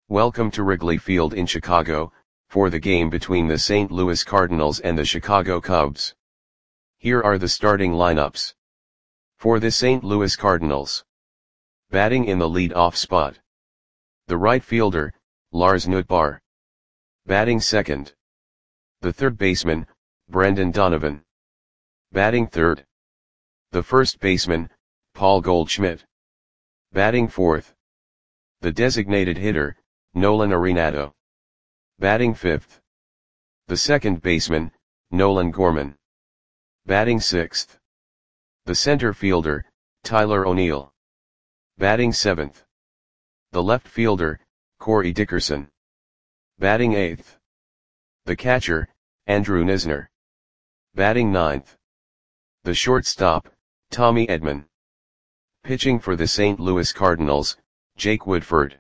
Welcome to Wrigley Field in Chicago, for the game between the St. Louis Cardinals and the Chicago Cubs. Here are the starting lineups. For the St. Louis Cardinals. Batting in the lead-off spot. The right fielder, Lars Nootbaar. Batting second. The third baseman, Brendan Donovan. Batting third. The first baseman, Paul Goldschmidt. Batting fourth. The designated hitter, Nolan Arenado. Batting fifth. The second baseman, Nolan Gorman. Batting sixth. The center fielder, Tyler O'Neill. Batting seventh. The left fielder, Corey Dickerson. Batting eighth. The catcher, Andrew Knizner. Batting ninth. The shortstop, Tommy Edman. Pitching for the St. Louis Cardinals, Jake Woodford.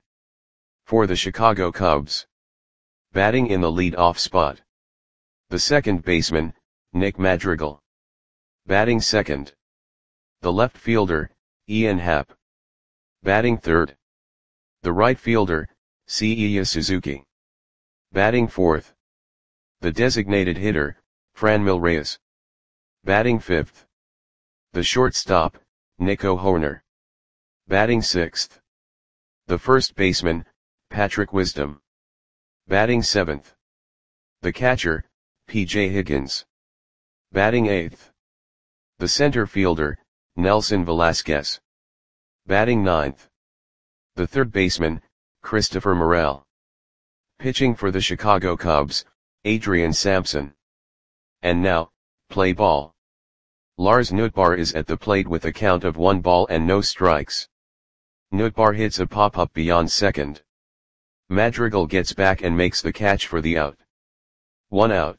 For the Chicago Cubs. Batting in the lead-off spot. The second baseman, Nick Madrigal. Batting second. The left fielder, Ian Happ. Batting third. The right fielder, Seiya Suzuki. Batting fourth. The designated hitter, Franmil Reyes. Batting fifth. The shortstop, Nico Hoerner. Batting sixth. The first baseman, Patrick Wisdom. Batting seventh. The catcher, P.J. Higgins. Batting eighth. The center fielder, Nelson Velasquez. Batting ninth. The third baseman, Christopher Morel. Pitching for the Chicago Cubs, Adrian Sampson. And now, play ball. Lars Nootbaar is at the plate with a count of 1 ball and no strikes. Nootbaar hits a pop-up beyond second. Madrigal gets back and makes the catch for the out. 1 out.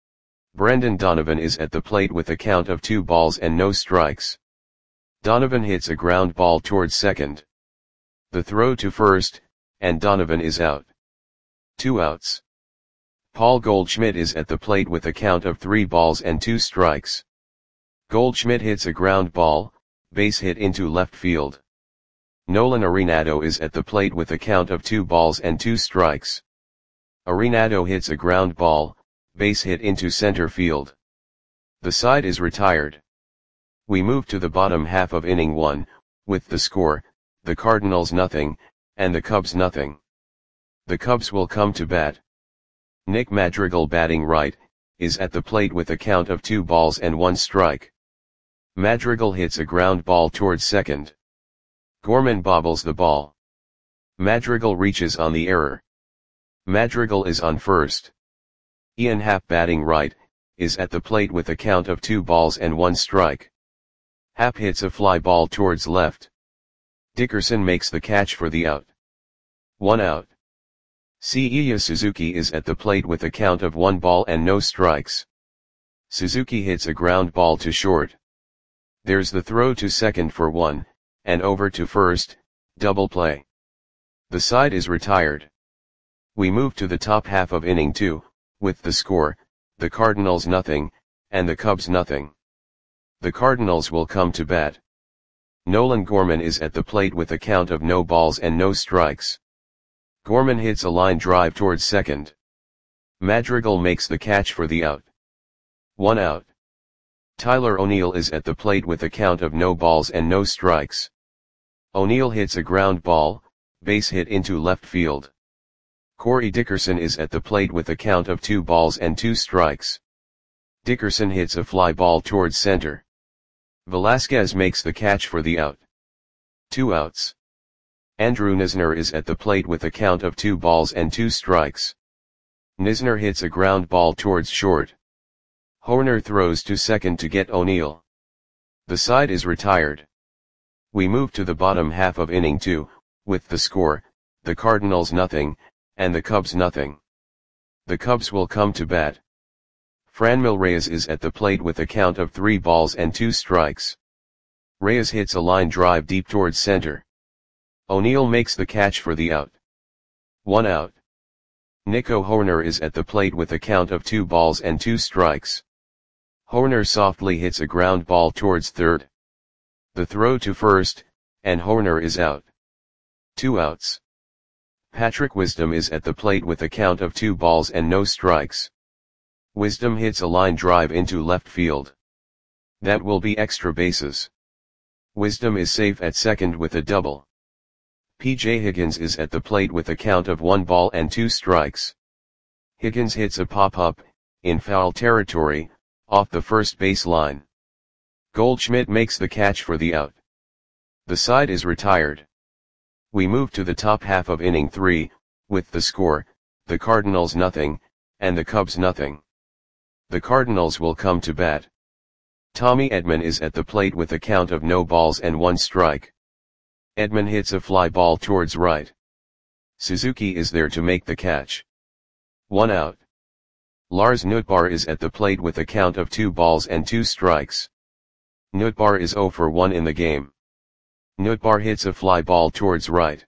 Brendan Donovan is at the plate with a count of 2 balls and no strikes. Donovan hits a ground ball towards second. The throw to first, and Donovan is out. 2 outs. Paul Goldschmidt is at the plate with a count of 3 balls and 2 strikes. Goldschmidt hits a ground ball, base hit into left field. Nolan Arenado is at the plate with a count of 2 balls and 2 strikes. Arenado hits a ground ball, base hit into center field. The side is retired. We move to the bottom half of inning 1, with the score, the Cardinals nothing, and the Cubs nothing. The Cubs will come to bat. Nick Madrigal batting right, is at the plate with a count of 2 balls and 1 strike. Madrigal hits a ground ball towards second. Gorman bobbles the ball. Madrigal reaches on the error. Madrigal is on first. Ian Happ batting right, is at the plate with a count of 2 balls and 1 strike. Happ hits a fly ball towards left. Dickerson makes the catch for the out. 1 out. Seiya Suzuki is at the plate with a count of 1 ball and no strikes. Suzuki hits a ground ball to short. There's the throw to second for 1, and over to first, double play. The side is retired. We move to the top half of inning 2, with the score, the Cardinals nothing, and the Cubs nothing. The Cardinals will come to bat. Nolan Gorman is at the plate with a count of no balls and no strikes. Gorman hits a line drive towards second. Madrigal makes the catch for the out. 1 out. Tyler O'Neill is at the plate with a count of no balls and no strikes. O'Neill hits a ground ball, base hit into left field. Corey Dickerson is at the plate with a count of 2 balls and 2 strikes. Dickerson hits a fly ball towards center. Velasquez makes the catch for the out. 2 outs. Andrew Knizner is at the plate with a count of 2 balls and 2 strikes. Knizner hits a ground ball towards short. Hoerner throws to second to get O'Neill. The side is retired. We move to the bottom half of inning 2, with the score, the Cardinals nothing, and the Cubs nothing. The Cubs will come to bat. Franmil Reyes is at the plate with a count of 3 balls and 2 strikes. Reyes hits a line drive deep towards center. O'Neill makes the catch for the out. 1 out. Nico Hoerner is at the plate with a count of 2 balls and 2 strikes. Hoerner softly hits a ground ball towards third. The throw to first, and Hoerner is out. 2 outs. Patrick Wisdom is at the plate with a count of 2 balls and no strikes. Wisdom hits a line drive into left field. That will be extra bases. Wisdom is safe at second with a double. P.J. Higgins is at the plate with a count of 1 ball and 2 strikes. Higgins hits a pop-up, in foul territory, off the first base line. Goldschmidt makes the catch for the out. The side is retired. We move to the top half of inning 3, with the score, the Cardinals nothing, and the Cubs nothing. The Cardinals will come to bat. Tommy Edman is at the plate with a count of no balls and 1 strike. Edman hits a fly ball towards right. Suzuki is there to make the catch. 1 out. Lars Nootbaar is at the plate with a count of 2 balls and 2 strikes. Nootbaar is 0 for 1 in the game. Nootbaar hits a fly ball towards right.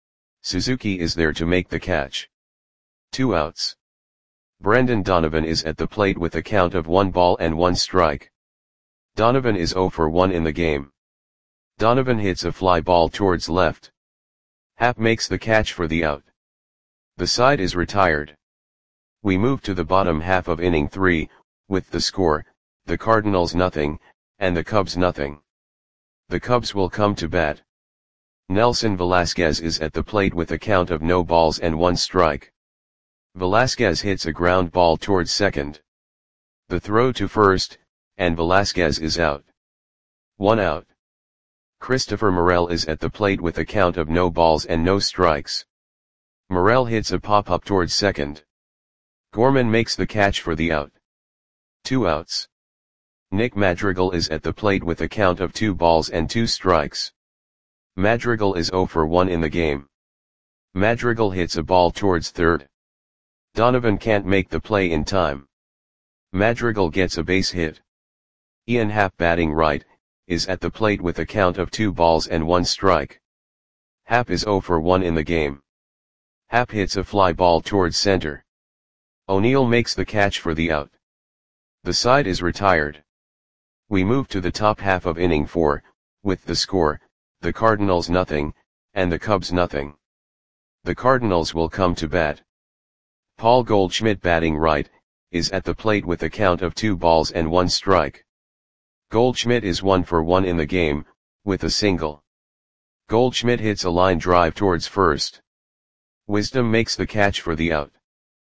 Suzuki is there to make the catch. 2 outs. Brendan Donovan is at the plate with a count of 1 ball and 1 strike. Donovan is 0 for 1 in the game. Donovan hits a fly ball towards left. Happ makes the catch for the out. The side is retired. We move to the bottom half of inning 3, with the score, the Cardinals nothing, and the Cubs nothing. The Cubs will come to bat. Nelson Velasquez is at the plate with a count of no balls and 1 strike. Velasquez hits a ground ball towards second. The throw to first, and Velasquez is out. 1 out. Christopher Morel is at the plate with a count of no balls and no strikes. Morel hits a pop-up towards second. Gorman makes the catch for the out. 2 outs. Nick Madrigal is at the plate with a count of 2 balls and 2 strikes. Madrigal is 0 for 1 in the game. Madrigal hits a ball towards third. Donovan can't make the play in time. Madrigal gets a base hit. Ian Happ, batting right, is at the plate with a count of 2 balls and 1 strike. Happ is 0 for 1 in the game. Happ hits a fly ball towards center. O'Neill makes the catch for the out. The side is retired. We move to the top half of inning 4, with the score, the Cardinals nothing, and the Cubs nothing. The Cardinals will come to bat. Paul Goldschmidt, batting right, is at the plate with a count of 2 balls and 1 strike. Goldschmidt is 1 for 1 in the game, with a single. Goldschmidt hits a line drive towards first. Wisdom makes the catch for the out.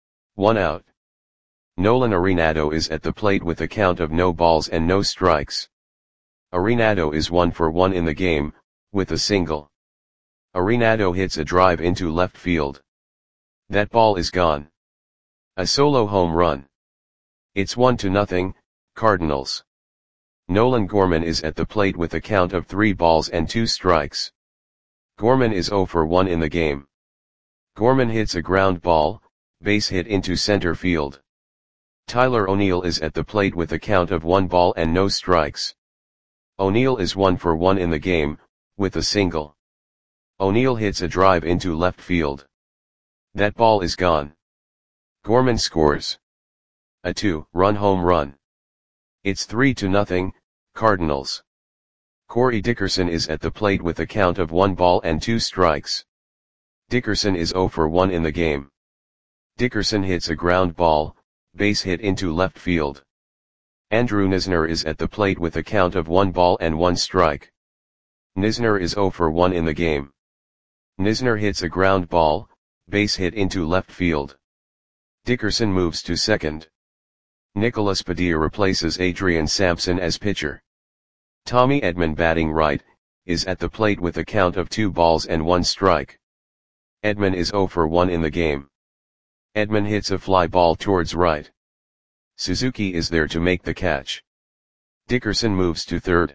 1 out. Nolan Arenado is at the plate with a count of no balls and no strikes. Arenado is 1 for 1 in the game, with a single. Arenado hits a drive into left field. That ball is gone. A solo home run. It's 1-0, Cardinals. Nolan Gorman is at the plate with a count of 3 balls and 2 strikes. Gorman is 0 for 1 in the game. Gorman hits a ground ball, base hit into center field. Tyler O'Neill is at the plate with a count of 1 ball and no strikes. O'Neill is 1 for 1 in the game, with a single. O'Neill hits a drive into left field. That ball is gone. Gorman scores a 2-run home run. It's 3-0, Cardinals. Corey Dickerson is at the plate with a count of 1 ball and 2 strikes. Dickerson is 0 for 1 in the game. Dickerson hits a ground ball, base hit into left field. Andrew Knizner is at the plate with a count of 1 ball and 1 strike. Knizner is 0 for 1 in the game. Knizner hits a ground ball, base hit into left field. Dickerson moves to second. Nicholas Padilla replaces Adrian Sampson as pitcher. Tommy Edman, batting right, is at the plate with a count of 2 balls and 1 strike. Edman is 0 for 1 in the game. Edman hits a fly ball towards right. Suzuki is there to make the catch. Dickerson moves to third.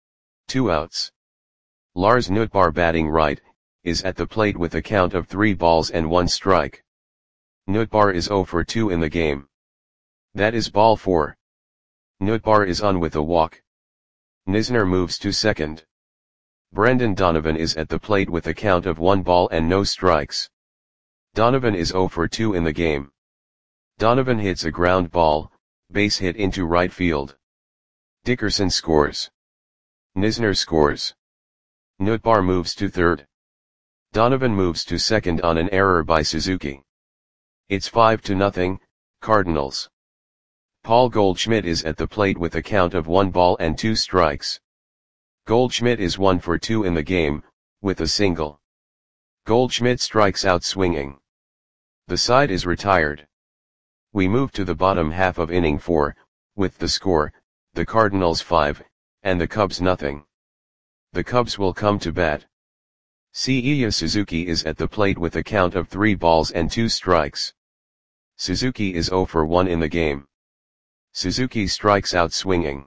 2 outs. Lars Nootbaar, batting right, is at the plate with a count of 3 balls and 1 strike. Nootbaar is 0 for 2 in the game. That is ball 4. Nootbaar is on with a walk. Knizner moves to second. Brendan Donovan is at the plate with a count of 1 ball and no strikes. Donovan is 0 for 2 in the game. Donovan hits a ground ball, base hit into right field. Dickerson scores. Knizner scores. Nootbaar moves to third. Donovan moves to second on an error by Suzuki. It's 5-0, Cardinals. Paul Goldschmidt is at the plate with a count of 1 ball and 2 strikes. Goldschmidt is 1 for 2 in the game, with a single. Goldschmidt strikes out swinging. The side is retired. We move to the bottom half of inning 4, with the score, the Cardinals 5, and the Cubs nothing. The Cubs will come to bat. Seiya Suzuki is at the plate with a count of 3 balls and 2 strikes. Suzuki is 0 for 1 in the game. Suzuki strikes out swinging.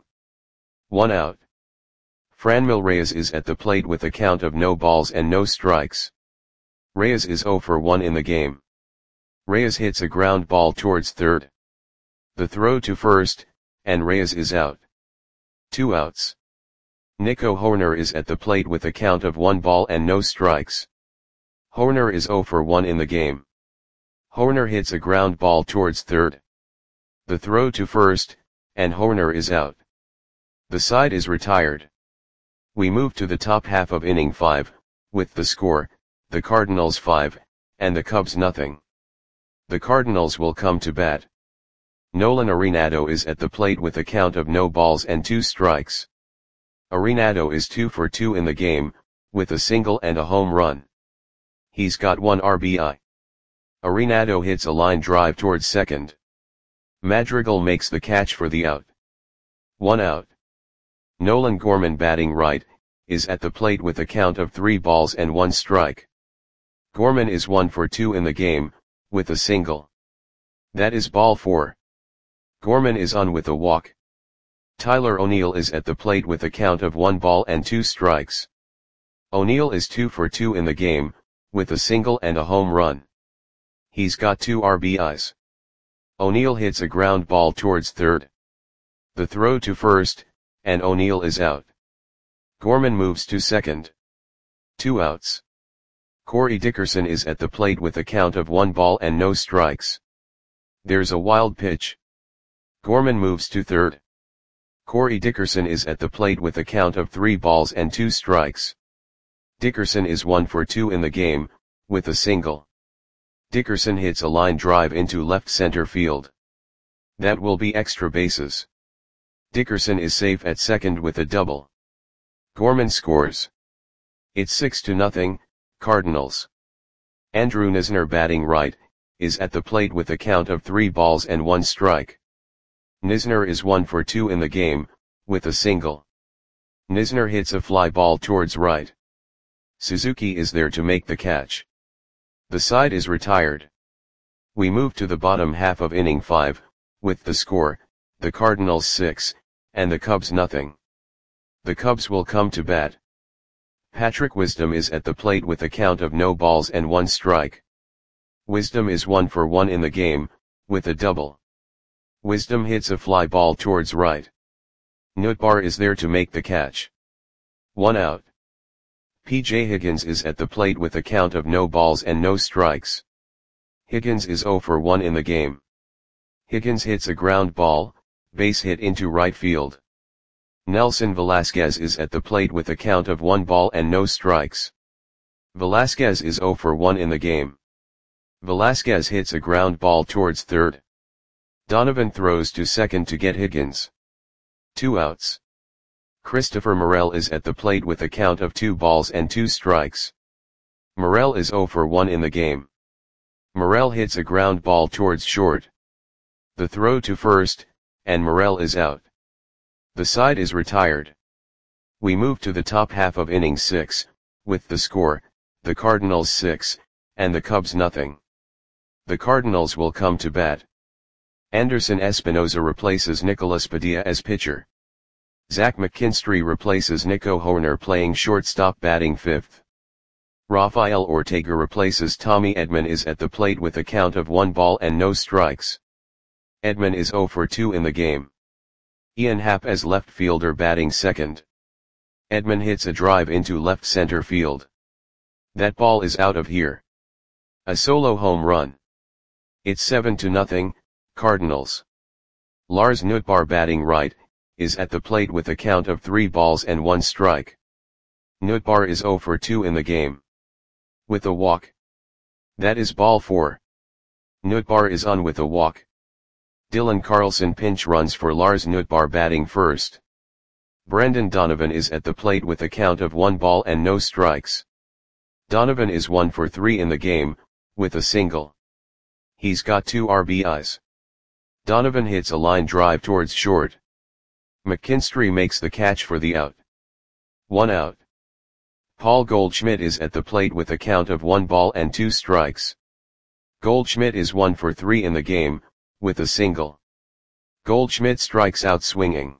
1 out. Franmil Reyes is at the plate with a count of no balls and no strikes. Reyes is 0 for 1 in the game. Reyes hits a ground ball towards third. The throw to first, and Reyes is out. 2 outs. Nico Hoerner is at the plate with a count of 1 ball and no strikes. Hoerner is 0 for 1 in the game. Hoerner hits a ground ball towards third. The throw to first, and Hoerner is out. The side is retired. We move to the top half of inning 5, with the score, the Cardinals 5, and the Cubs nothing. The Cardinals will come to bat. Nolan Arenado is at the plate with a count of no balls and 2 strikes. Arenado is 2 for 2 in the game, with a single and a home run. He's got 1 RBI. Arenado hits a line drive towards second. Madrigal makes the catch for the out. 1 out. Nolan Gorman, batting right, is at the plate with a count of 3 balls and 1 strike. Gorman is 1 for 2 in the game, with a single. That is ball 4. Gorman is on with a walk. Tyler O'Neill is at the plate with a count of 1 ball and 2 strikes. O'Neill is 2 for 2 in the game, with a single and a home run. He's got 2 RBIs. O'Neill hits a ground ball towards third. The throw to first, and O'Neill is out. Gorman moves to second. 2 outs. Corey Dickerson is at the plate with a count of 1 ball and no strikes. There's a wild pitch. Gorman moves to third. Corey Dickerson is at the plate with a count of 3 balls and 2 strikes. Dickerson is 1 for 2 in the game, with a single. Dickerson hits a line drive into left center field. That will be extra bases. Dickerson is safe at second with a double. Gorman scores. It's 6-0, Cardinals. Andrew Knizner, batting right, is at the plate with a count of 3 balls and 1 strike. Knizner is 1 for 2 in the game, with a single. Knizner hits a fly ball towards right. Suzuki is there to make the catch. The side is retired. We move to the bottom half of inning 5, with the score, the Cardinals 6, and the Cubs nothing. The Cubs will come to bat. Patrick Wisdom is at the plate with a count of no balls and 1 strike. Wisdom is 1 for 1 in the game, with a double. Wisdom hits a fly ball towards right. Nootbaar is there to make the catch. 1 out. P.J. Higgins is at the plate with a count of no balls and no strikes. Higgins is 0 for 1 in the game. Higgins hits a ground ball, base hit into right field. Nelson Velasquez is at the plate with a count of 1 ball and no strikes. Velasquez is 0 for 1 in the game. Velasquez hits a ground ball towards third. Donovan throws to second to get Higgins. 2 outs. Christopher Morel is at the plate with a count of 2 balls and 2 strikes. Morel is 0 for 1 in the game. Morel hits a ground ball towards short. The throw to first, and Morel is out. The side is retired. We move to the top half of inning 6, with the score, the Cardinals 6, and the Cubs nothing. The Cardinals will come to bat. Anderson Espinoza replaces Nicolas Padilla as pitcher. Zach McKinstry replaces Nico Hoerner playing shortstop, batting 5th. Rafael Ortega replaces Tommy Edman is at the plate with a count of 1 ball and no strikes. Edman is 0 for 2 in the game. Ian Happ as left fielder, batting 2nd. Edman hits a drive into left center field. That ball is out of here. A solo home run. It's 7-0, Cardinals. Lars Nootbaar, batting right, is at the plate with a count of 3 balls and 1 strike. Nootbaar is 0 for 2 in the game. With a walk. That is ball 4. Nootbaar is on with a walk. Dylan Carlson pinch runs for Lars Nootbaar batting first. Brendan Donovan is at the plate with a count of 1 ball and no strikes. Donovan is 1 for 3 in the game, with a single. He's got 2 RBIs. Donovan hits a line drive towards short. McKinstry makes the catch for the out. 1 out. Paul Goldschmidt is at the plate with a count of 1 ball and 2 strikes. Goldschmidt is 1 for 3 in the game, with a single. Goldschmidt strikes out swinging.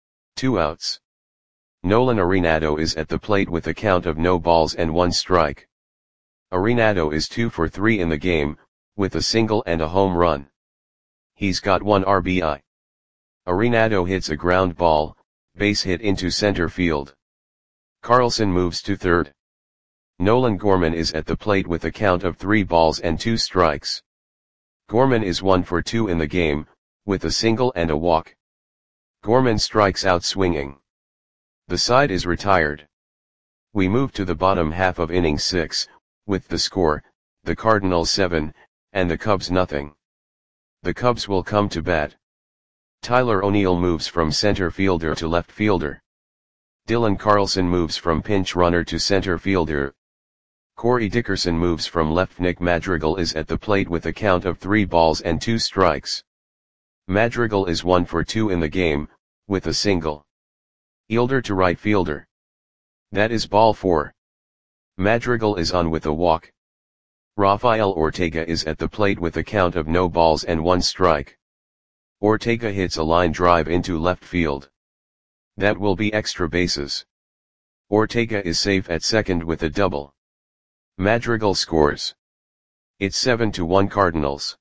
2 outs. Nolan Arenado is at the plate with a count of no balls and 1 strike. Arenado is 2 for 3 in the game, with a single and a home run. He's got 1 RBI. Arenado hits a ground ball, base hit into center field. Carlson moves to third. Nolan Gorman is at the plate with a count of 3 balls and 2 strikes. Gorman is 1 for 2 in the game, with a single and a walk. Gorman strikes out swinging. The side is retired. We move to the bottom half of inning 6, with the score, the Cardinals 7, and the Cubs nothing. The Cubs will come to bat. Tyler O'Neill moves from center fielder to left fielder. Dylan Carlson moves from pinch runner to center fielder. Corey Dickerson moves from left. Nick Madrigal is at the plate with a count of 3 balls and 2 strikes. Madrigal is 1 for 2 in the game, with a single. Fielder to right fielder. That is ball 4. Madrigal is on with a walk. Rafael Ortega is at the plate with a count of no balls and 1 strike. Ortega hits a line drive into left field. That will be extra bases. Ortega is safe at second with a double. Madrigal scores. It's 7-1 Cardinals.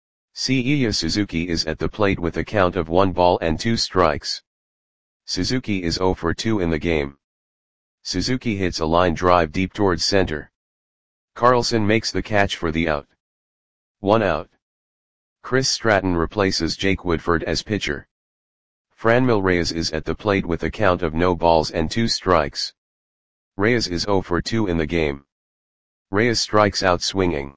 Seiya Suzuki is at the plate with a count of 1 ball and 2 strikes. Suzuki is 0 for 2 in the game. Suzuki hits a line drive deep towards center. Carlson makes the catch for the out. 1 out. Chris Stratton replaces Jake Woodford as pitcher. Franmil Reyes is at the plate with a count of no balls and 2 strikes. Reyes is 0 for 2 in the game. Reyes strikes out swinging.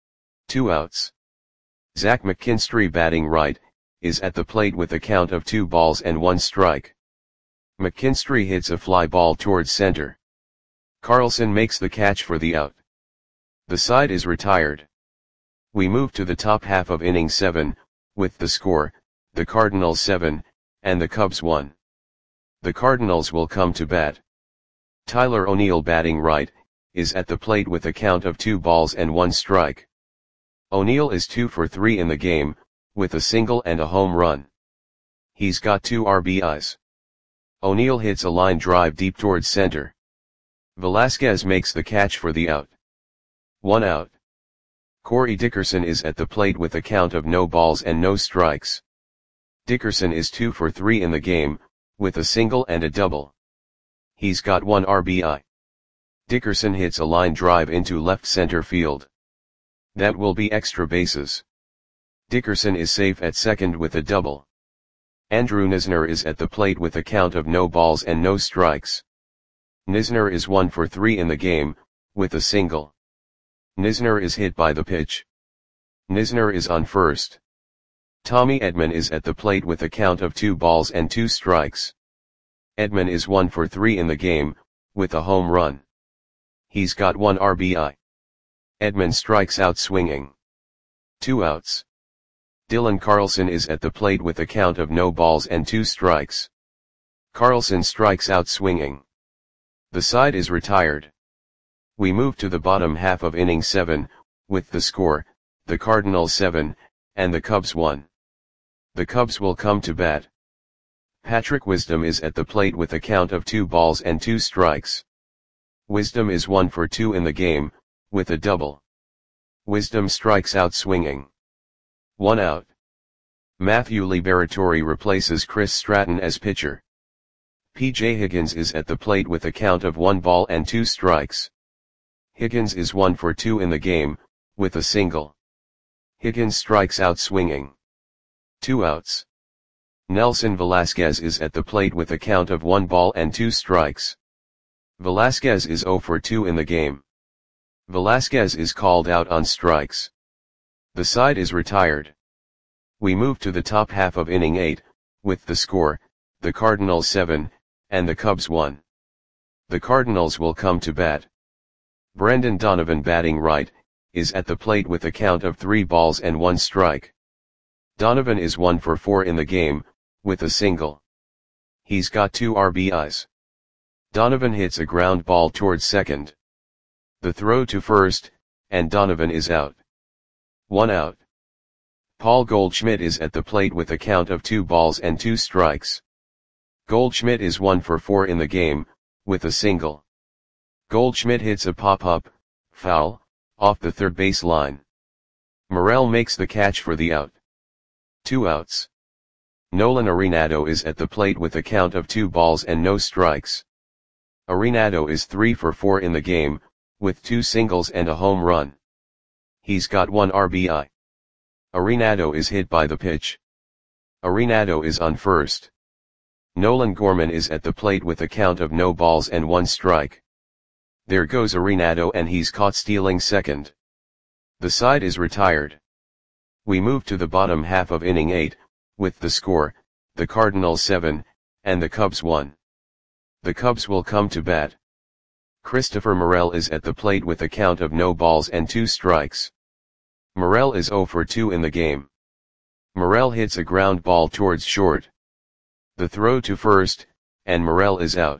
2 outs. Zach McKinstry batting right, is at the plate with a count of 2 balls and 1 strike. McKinstry hits a fly ball towards center. Carlson makes the catch for the out. The side is retired. We move to the top half of inning 7, with the score, the Cardinals 7, and the Cubs 1. The Cardinals will come to bat. Tyler O'Neill batting right, is at the plate with a count of 2 balls and 1 strike. O'Neill is 2 for 3 in the game, with a single and a home run. He's got 2 RBIs. O'Neill hits a line drive deep towards center. Velasquez makes the catch for the out. 1 out. Corey Dickerson is at the plate with a count of no balls and no strikes. Dickerson is 2 for 3 in the game, with a single and a double. He's got 1 RBI. Dickerson hits a line drive into left center field. That will be extra bases. Dickerson is safe at second with a double. Andrew Knizner is at the plate with a count of no balls and no strikes. Knizner is 1 for 3 in the game, with a single. Knizner is hit by the pitch. Knizner is on first. Tommy Edman is at the plate with a count of 2 balls and 2 strikes. Edman is 1 for 3 in the game, with a home run. He's got 1 RBI. Edman strikes out swinging. 2 outs. Dylan Carlson is at the plate with a count of no balls and 2 strikes. Carlson strikes out swinging. The side is retired. We move to the bottom half of inning 7, with the score, the Cardinals 7, and the Cubs 1. The Cubs will come to bat. Patrick Wisdom is at the plate with a count of 2 balls and 2 strikes. Wisdom is 1 for 2 in the game, with a double. Wisdom strikes out swinging. 1 out. Matthew Liberatore replaces Chris Stratton as pitcher. P.J. Higgins is at the plate with a count of 1 ball and 2 strikes. Higgins is 1 for 2 in the game, with a single. Higgins strikes out swinging. 2 outs. Nelson Velasquez is at the plate with a count of 1 ball and 2 strikes. Velasquez is 0 for 2 in the game. Velasquez is called out on strikes. The side is retired. We move to the top half of inning 8, with the score, the Cardinals 7, and the Cubs 1. The Cardinals will come to bat. Brendan Donovan, batting right, is at the plate with a count of 3 balls and 1 strike. Donovan is 1 for 4 in the game, with a single. He's got 2 RBIs. Donovan hits a ground ball towards second. The throw to first, and Donovan is out. 1 out. Paul Goldschmidt is at the plate with a count of 2 balls and 2 strikes. Goldschmidt is 1 for 4 in the game, with a single. Goldschmidt hits a pop-up, foul, off the third base line. Morel makes the catch for the out. 2 outs. Nolan Arenado is at the plate with a count of 2 balls and no strikes. Arenado is 3 for 4 in the game, with 2 singles and a home run. He's got 1 RBI. Arenado is hit by the pitch. Arenado is on first. Nolan Gorman is at the plate with a count of no balls and 1 strike. There goes Arenado, and he's caught stealing second. The side is retired. We move to the bottom half of inning 8, with the score, the Cardinals 7, and the Cubs 1. The Cubs will come to bat. Christopher Morel is at the plate with a count of no balls and 2 strikes. Morel is 0 for 2 in the game. Morel hits a ground ball towards short. The throw to first, and Morel is out.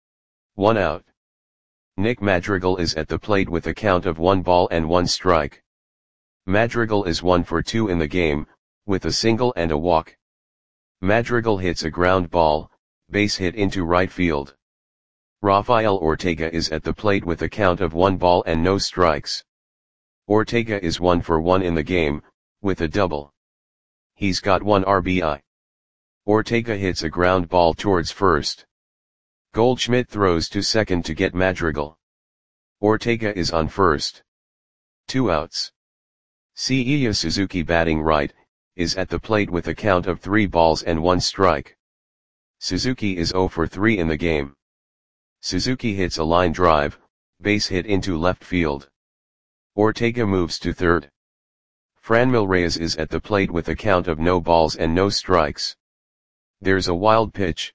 1 out. Nick Madrigal is at the plate with a count of 1 ball and 1 strike. Madrigal is 1 for 2 in the game, with a single and a walk. Madrigal hits a ground ball, base hit into right field. Rafael Ortega is at the plate with a count of 1 ball and no strikes. Ortega is 1 for 1 in the game, with a double. He's got 1 RBI. Ortega hits a ground ball towards first. Goldschmidt throws to second to get Madrigal. Ortega is on first. 2 outs. Seiya Suzuki, batting right, is at the plate with a count of 3 balls and 1 strike. Suzuki is 0 for 3 in the game. Suzuki hits a line drive, base hit into left field. Ortega moves to third. Franmil Reyes is at the plate with a count of no balls and no strikes. There's a wild pitch.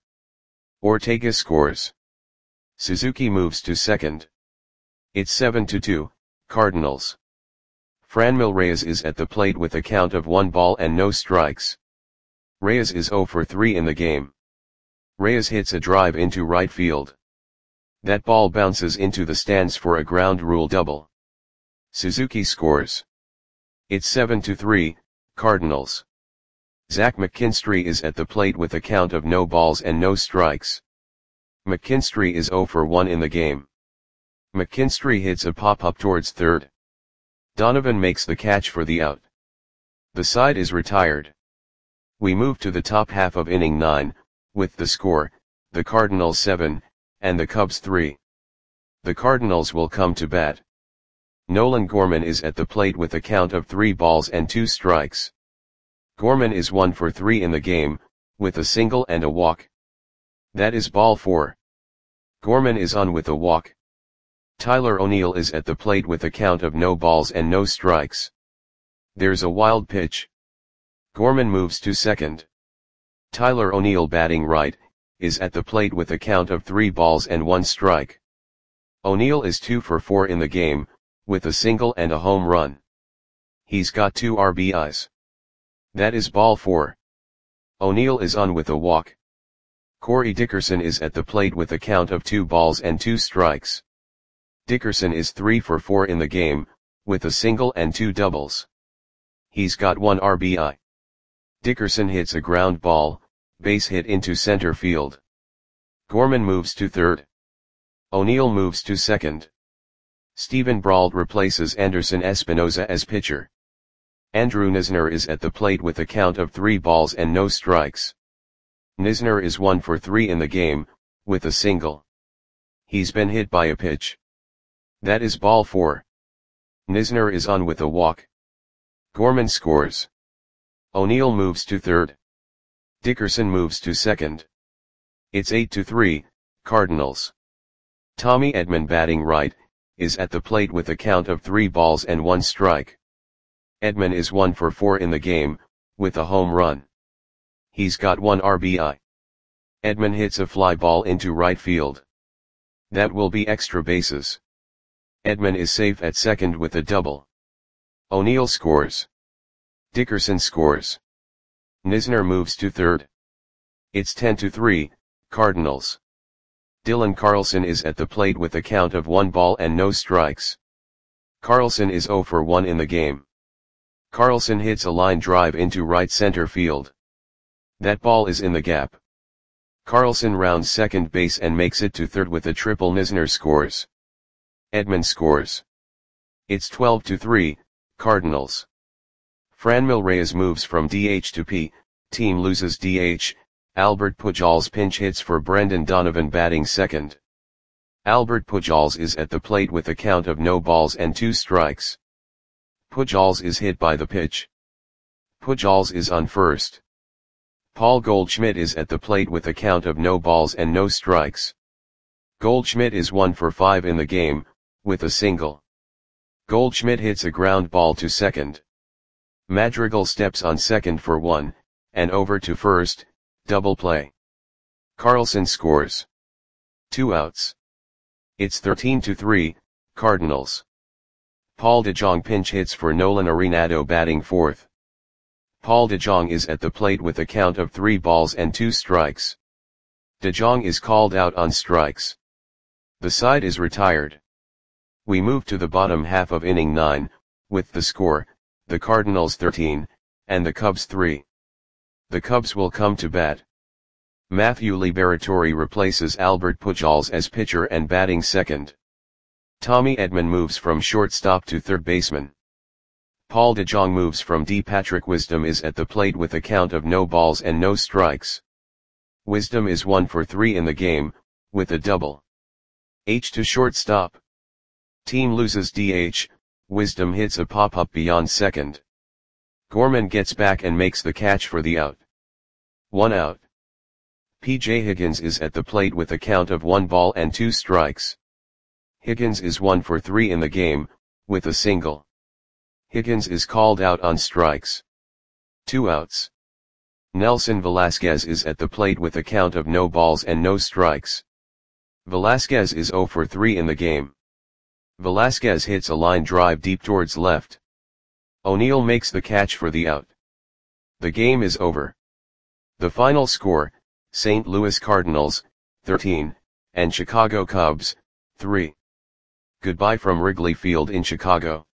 Ortega scores. Suzuki moves to second. It's 7-2, Cardinals. Franmil Reyes is at the plate with a count of 1 ball and no strikes. Reyes is 0 for 3 in the game. Reyes hits a drive into right field. That ball bounces into the stands for a ground rule double. Suzuki scores. It's 7-3, Cardinals. Zach McKinstry is at the plate with a count of no balls and no strikes. McKinstry is 0 for 1 in the game. McKinstry hits a pop-up towards third. Donovan makes the catch for the out. The side is retired. We move to the top half of inning 9, with the score, the Cardinals 7, and the Cubs 3. The Cardinals will come to bat. Nolan Gorman is at the plate with a count of 3 balls and 2 strikes. Gorman is 1 for 3 in the game, with a single and a walk. That is ball 4. Gorman is on with a walk. Tyler O'Neill is at the plate with a count of no balls and no strikes. There's a wild pitch. Gorman moves to second. Tyler O'Neill, batting right, is at the plate with a count of 3 balls and 1 strike. O'Neill is 2 for 4 in the game, with a single and a home run. He's got 2 RBIs. That is ball 4. O'Neill is on with a walk. Corey Dickerson is at the plate with a count of 2 balls and 2 strikes. Dickerson is 3 for 4 in the game, with a single and 2 doubles. He's got 1 RBI. Dickerson hits a ground ball, base hit into center field. Gorman moves to third. O'Neill moves to second. Steven Brault replaces Anderson Espinoza as pitcher. Andrew Knizner is at the plate with a count of 3 balls and no strikes. Knizner is 1 for 3 in the game, with a single. He's been hit by a pitch. That is ball 4. Knizner is on with a walk. Gorman scores. O'Neill moves to third. Dickerson moves to second. It's 8-3, Cardinals. Tommy Edman, batting right, is at the plate with a count of 3 balls and 1 strike. Edman is 1 for 4 in the game, with a home run. He's got 1 RBI. Edman hits a fly ball into right field. That will be extra bases. Edman is safe at second with a double. O'Neill scores. Dickerson scores. Knizner moves to third. It's 10-3, Cardinals. Dylan Carlson is at the plate with a count of 1 ball and no strikes. Carlson is 0 for 1 in the game. Carlson hits a line drive into right center field. That ball is in the gap. Carlson rounds second base and makes it to third with a triple. Knizner scores. Edman scores. It's 12-3, Cardinals. Franmil Reyes moves from DH to P, team loses DH, Albert Pujols pinch hits for Brendan Donovan batting second. Albert Pujols is at the plate with a count of no balls and 2 strikes. Pujols is hit by the pitch. Pujols is on first. Paul Goldschmidt is at the plate with a count of no balls and no strikes. Goldschmidt is 1 for 5 in the game, with a single. Goldschmidt hits a ground ball to second. Madrigal steps on second for 1, and over to first, double play. Carlson scores. 2 outs. It's 13-3, Cardinals. Paul DeJong pinch hits for Nolan Arenado batting fourth. Paul DeJong is at the plate with a count of 3 balls and 2 strikes. DeJong is called out on strikes. The side is retired. We move to the bottom half of inning 9, with the score, the Cardinals 13, and the Cubs 3. The Cubs will come to bat. Matthew Liberatore replaces Albert Pujols as pitcher and batting second. Tommy Edman moves from shortstop to third baseman. Paul DeJong moves from D. Patrick Wisdom is at the plate with a count of no balls and no strikes. Wisdom is 1 for 3 in the game, with a double. H to shortstop. Team loses DH, Wisdom hits a pop-up beyond second. Gorman gets back and makes the catch for the out. 1 out. P.J. Higgins is at the plate with a count of 1 ball and 2 strikes. Higgins is 1 for 3 in the game, with a single. Higgins is called out on strikes. 2 outs. Nelson Velasquez is at the plate with a count of no balls and no strikes. Velasquez is 0 for 3 in the game. Velasquez hits a line drive deep towards left. O'Neill makes the catch for the out. The game is over. The final score, St. Louis Cardinals, 13, and Chicago Cubs, 3. Goodbye from Wrigley Field in Chicago.